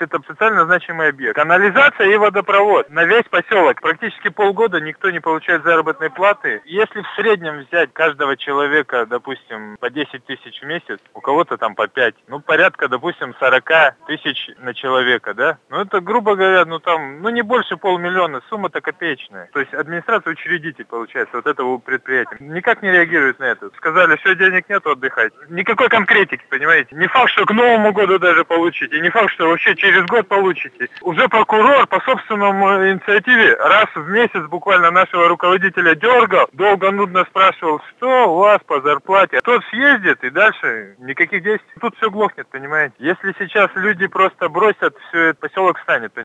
это социально значимый объект. Канализация и водопровод на весь поселок. Практически полгода никто не получает заработной платы. Если в среднем взять каждого человека, допустим, по 10 тысяч в месяц, у кого-то там по 5, порядка, допустим, 40 тысяч на человека, да? Это, грубо говоря, не больше 500 000, сумма-то копеечная. То есть администрация учредитель, получается, вот этого предприятия. Никак не реагирует на это. Сказали, все, денег нет, отдыхать. Никакой конкретики, понимаете? Не факт, что к Новому году даже получите, не факт, что вообще через год получите. Уже прокурор по собственному инициативе раз в месяц буквально нашего руководителя дергал, долго нудно спрашивал, что у вас по зарплате. Тот съездит, и дальше никаких действий. Тут все глохнет, понимаете? Если сейчас люди просто бросят, все, этот поселок станет.